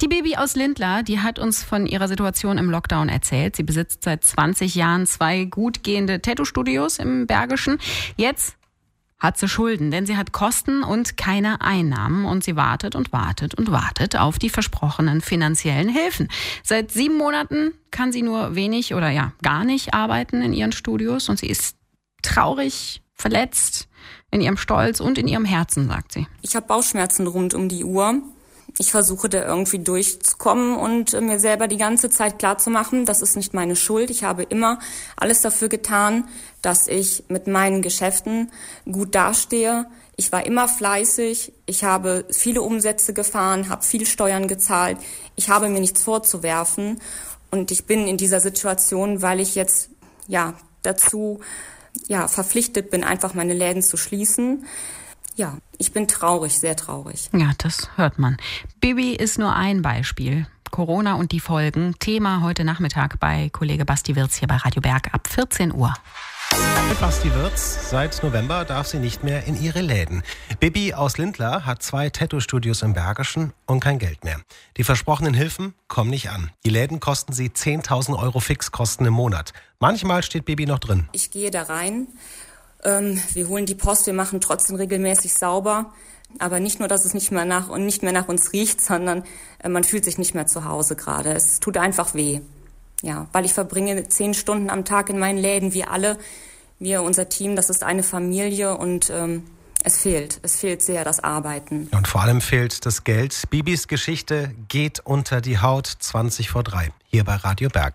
Die Bibi aus Lindlar, die hat uns von ihrer Situation im Lockdown erzählt. Sie besitzt seit 20 Jahren 2 gut gehende Tattoo-Studios im Bergischen. Jetzt hat sie Schulden, denn sie hat Kosten und keine Einnahmen. Und sie wartet und wartet und wartet auf die versprochenen finanziellen Hilfen. Seit 7 Monaten kann sie nur wenig oder gar nicht arbeiten in ihren Studios. Und sie ist traurig, verletzt in ihrem Stolz und in ihrem Herzen, sagt sie. Ich habe Bauchschmerzen rund um die Uhr. Ich versuche da irgendwie durchzukommen und mir selber die ganze Zeit klarzumachen, das ist nicht meine Schuld. Ich habe immer alles dafür getan, dass ich mit meinen Geschäften gut dastehe. Ich war immer fleißig, ich habe viele Umsätze gefahren, habe viel Steuern gezahlt. Ich habe mir nichts vorzuwerfen und ich bin in dieser Situation, weil ich jetzt dazu verpflichtet bin, einfach meine Läden zu schließen. Ja, ich bin traurig, sehr traurig. Ja, das hört man. Bibi ist nur ein Beispiel. Corona und die Folgen. Thema heute Nachmittag bei Kollege Basti Wirz hier bei Radio Berg ab 14 Uhr. Mit Basti Wirz. Seit November darf sie nicht mehr in ihre Läden. Bibi aus Lindlar hat 2 Tattoo-Studios im Bergischen und kein Geld mehr. Die versprochenen Hilfen kommen nicht an. Die Läden kosten sie 10.000 € Fixkosten im Monat. Manchmal steht Bibi noch drin. Ich gehe da rein. Wir holen die Post, wir machen trotzdem regelmäßig sauber. Aber nicht nur, dass es nicht mehr nach uns riecht, sondern man fühlt sich nicht mehr zu Hause gerade. Es tut einfach weh. Ja, weil ich verbringe 10 Stunden am Tag in meinen Läden, wir, unser Team, das ist eine Familie und es fehlt sehr das Arbeiten. Und vor allem fehlt das Geld. Bibis Geschichte geht unter die Haut 20 vor 3, hier bei Radio Berg.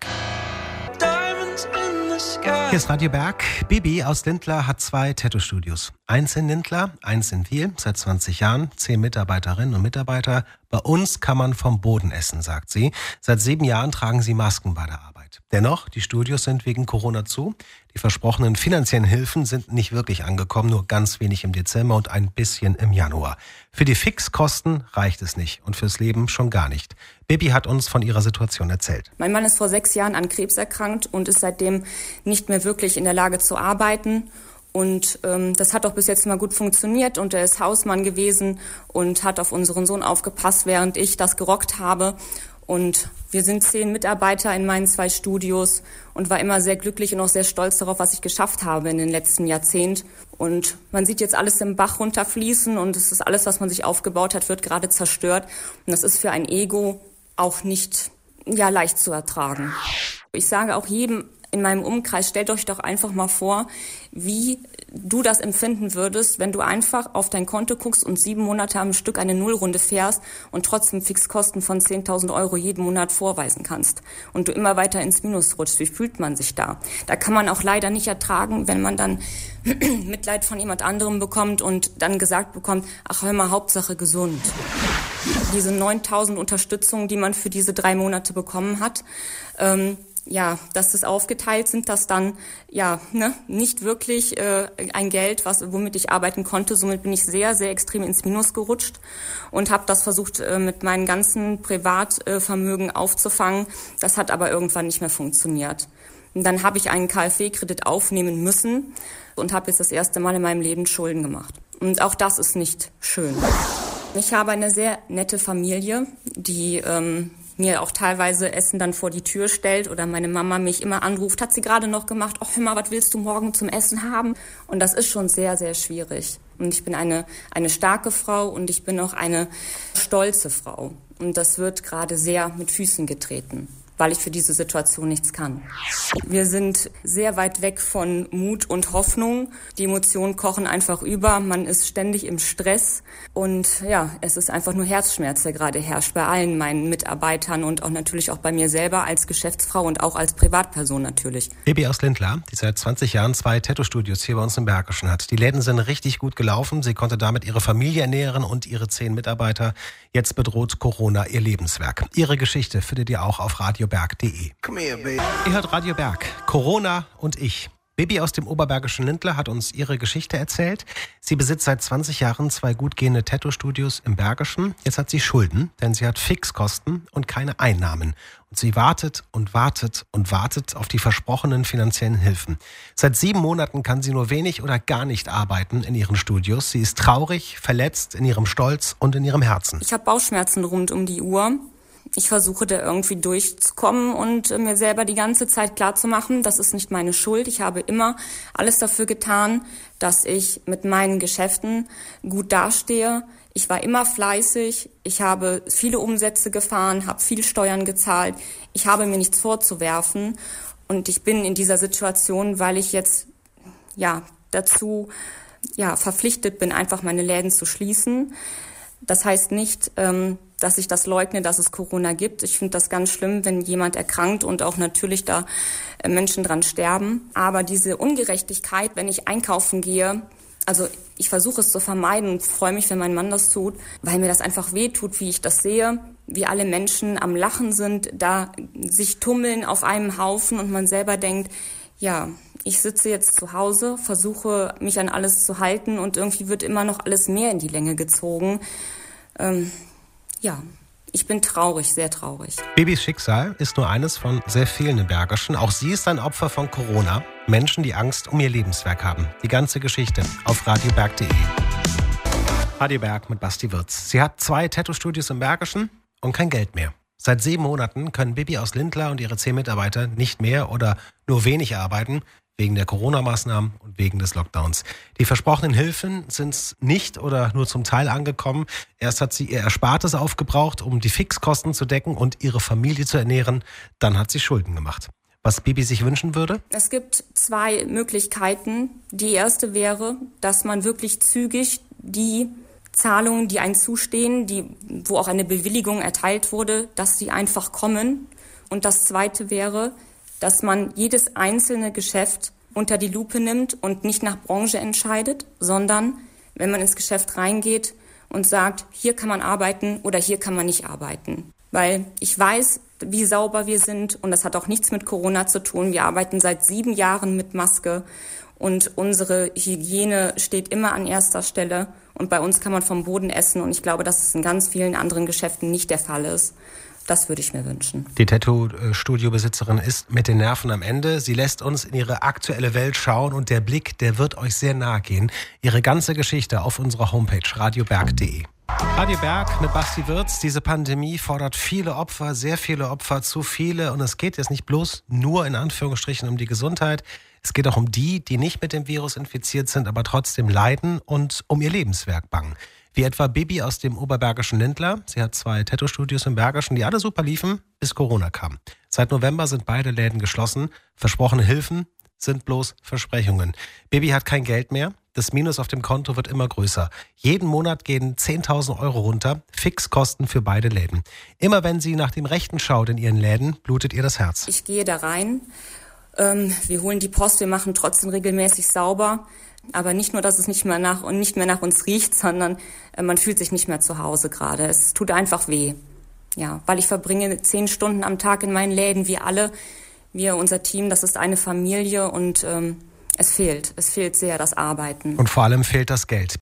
Hier ist Radio Berg. Bibi aus Lindlar hat 2 Tattoo-Studios. Eins in Lindlar, eins in Wiel, seit 20 Jahren, 10 Mitarbeiterinnen und Mitarbeiter. Bei uns kann man vom Boden essen, sagt sie. Seit 7 Jahren tragen sie Masken bei der Arbeit. Dennoch, die Studios sind wegen Corona zu. Die versprochenen finanziellen Hilfen sind nicht wirklich angekommen, nur ganz wenig im Dezember und ein bisschen im Januar. Für die Fixkosten reicht es nicht und fürs Leben schon gar nicht. Bibi hat uns von ihrer Situation erzählt. Mein Mann ist vor 6 Jahren an Krebs erkrankt und ist seitdem nicht mehr wirklich in der Lage zu arbeiten. Und das hat auch bis jetzt mal gut funktioniert und er ist Hausmann gewesen und hat auf unseren Sohn aufgepasst, während ich das gerockt habe. Und wir sind 10 Mitarbeiter in meinen 2 Studios und war immer sehr glücklich und auch sehr stolz darauf, was ich geschafft habe in den letzten Jahrzehnt. Und man sieht jetzt alles im Bach runterfließen und es ist alles, was man sich aufgebaut hat, wird gerade zerstört. Und das ist für ein Ego auch nicht leicht zu ertragen. Ich sage auch jedem in meinem Umkreis, stellt euch doch einfach mal vor, wie du das empfinden würdest, wenn du einfach auf dein Konto guckst und 7 Monate am Stück eine Nullrunde fährst und trotzdem Fixkosten von 10.000 € jeden Monat vorweisen kannst und du immer weiter ins Minus rutschst. Wie fühlt man sich da? Da kann man auch leider nicht ertragen, wenn man dann Mitleid von jemand anderem bekommt und dann gesagt bekommt, ach hör mal, Hauptsache gesund. Diese 9.000 Unterstützungen, die man für diese 3 Monate bekommen hat, dass das aufgeteilt sind, dass dann nicht wirklich ein Geld, womit ich arbeiten konnte. Somit bin ich sehr, sehr extrem ins Minus gerutscht und habe das versucht, mit meinem ganzen Privatvermögen aufzufangen. Das hat aber irgendwann nicht mehr funktioniert. Und dann habe ich einen KfW-Kredit aufnehmen müssen und habe jetzt das erste Mal in meinem Leben Schulden gemacht. Und auch das ist nicht schön. Ich habe eine sehr nette Familie, die mir auch teilweise Essen dann vor die Tür stellt oder meine Mama mich immer anruft, hat sie gerade noch gemacht, oh hör mal, was willst du morgen zum Essen haben? Und das ist schon sehr, sehr schwierig. Und ich bin eine starke Frau und ich bin auch eine stolze Frau. Und das wird gerade sehr mit Füßen getreten, weil ich für diese Situation nichts kann. Wir sind sehr weit weg von Mut und Hoffnung. Die Emotionen kochen einfach über. Man ist ständig im Stress. Und es ist einfach nur Herzschmerz, der gerade herrscht bei allen meinen Mitarbeitern und auch natürlich auch bei mir selber als Geschäftsfrau und auch als Privatperson natürlich. Bibi aus Lindlar, die seit 20 Jahren 2 Tattoo-Studios hier bei uns im Bergischen hat. Die Läden sind richtig gut gelaufen. Sie konnte damit ihre Familie ernähren und ihre 10 Mitarbeiter. Jetzt bedroht Corona ihr Lebenswerk. Ihre Geschichte findet ihr auch auf radioberg.de. Ihr hört Radio Berg, Corona und ich. Bibi aus dem oberbergischen Lindlar hat uns ihre Geschichte erzählt. Sie besitzt seit 20 Jahren 2 gut gehende Tattoo-Studios im Bergischen. Jetzt hat sie Schulden, denn sie hat Fixkosten und keine Einnahmen. Und sie wartet und wartet und wartet auf die versprochenen finanziellen Hilfen. Seit 7 Monaten kann sie nur wenig oder gar nicht arbeiten in ihren Studios. Sie ist traurig, verletzt in ihrem Stolz und in ihrem Herzen. Ich habe Bauchschmerzen rund um die Uhr. ich versuche da irgendwie durchzukommen und mir selber die ganze Zeit klarzumachen, das ist nicht meine Schuld. Ich habe immer alles dafür getan, dass ich mit meinen Geschäften gut dastehe. Ich war immer fleißig, ich habe viele Umsätze gefahren, habe viel Steuern gezahlt. Ich habe mir nichts vorzuwerfen und ich bin in dieser Situation, weil ich jetzt dazu verpflichtet bin, einfach meine Läden zu schließen. Das heißt nicht, dass ich das leugne, dass es Corona gibt. Ich finde das ganz schlimm, wenn jemand erkrankt und auch natürlich da Menschen dran sterben. Aber diese Ungerechtigkeit, wenn ich einkaufen gehe, also ich versuche es zu vermeiden und freue mich, wenn mein Mann das tut, weil mir das einfach wehtut, wie ich das sehe, wie alle Menschen am Lachen sind, da sich tummeln auf einem Haufen und man selber denkt, ja, ich sitze jetzt zu Hause, versuche mich an alles zu halten und irgendwie wird immer noch alles mehr in die Länge gezogen. Ich bin traurig, sehr traurig. Bibis Schicksal ist nur eines von sehr vielen im Bergischen. Auch sie ist ein Opfer von Corona. Menschen, die Angst um ihr Lebenswerk haben. Die ganze Geschichte auf radioberg.de. Radio Berg mit Basti Wirz. Sie hat 2 Tattoo-Studios im Bergischen und kein Geld mehr. Seit 7 Monaten können Bibi aus Lindlar und ihre 10 Mitarbeiter nicht mehr oder nur wenig arbeiten, wegen der Corona-Maßnahmen und wegen des Lockdowns. Die versprochenen Hilfen sind nicht oder nur zum Teil angekommen. Erst hat sie ihr Erspartes aufgebraucht, um die Fixkosten zu decken und ihre Familie zu ernähren. Dann hat sie Schulden gemacht. Was Bibi sich wünschen würde? Es gibt 2 Möglichkeiten. Die erste wäre, dass man wirklich zügig die Zahlungen, die einem zustehen, wo auch eine Bewilligung erteilt wurde, dass die einfach kommen. Und das zweite wäre, dass man jedes einzelne Geschäft unter die Lupe nimmt und nicht nach Branche entscheidet, sondern wenn man ins Geschäft reingeht und sagt, hier kann man arbeiten oder hier kann man nicht arbeiten. Weil ich weiß, wie sauber wir sind und das hat auch nichts mit Corona zu tun. Wir arbeiten seit 7 Jahren mit Maske und unsere Hygiene steht immer an erster Stelle. Und bei uns kann man vom Boden essen und ich glaube, dass es in ganz vielen anderen Geschäften nicht der Fall ist. Das würde ich mir wünschen. Die Tattoo-Studio-Besitzerin ist mit den Nerven am Ende. Sie lässt uns in ihre aktuelle Welt schauen und der Blick, der wird euch sehr nahe gehen. Ihre ganze Geschichte auf unserer Homepage radioberg.de. Radio Berg mit Basti Wirz. Diese Pandemie fordert viele Opfer, sehr viele Opfer, zu viele. Und es geht jetzt nicht bloß nur in Anführungsstrichen um die Gesundheit. Es geht auch um die nicht mit dem Virus infiziert sind, aber trotzdem leiden und um ihr Lebenswerk bangen. Wie etwa Bibi aus dem oberbergischen Lindlar. Sie hat 2 Tattoo-Studios im Bergischen, die alle super liefen, bis Corona kam. Seit November sind beide Läden geschlossen. Versprochene Hilfen sind bloß Versprechungen. Bibi hat kein Geld mehr. Das Minus auf dem Konto wird immer größer. Jeden Monat gehen 10.000 Euro runter. Fixkosten für beide Läden. Immer wenn sie nach dem Rechten schaut in ihren Läden, blutet ihr das Herz. Ich gehe da rein. Wir holen die Post, wir machen trotzdem regelmäßig sauber. Aber nicht nur, dass es nicht mehr nach uns riecht, sondern man fühlt sich nicht mehr zu Hause gerade. Es tut einfach weh. Ja, weil ich verbringe 10 Stunden am Tag in meinen Läden, unser Team, das ist eine Familie und es fehlt sehr das Arbeiten. Und vor allem fehlt das Geld.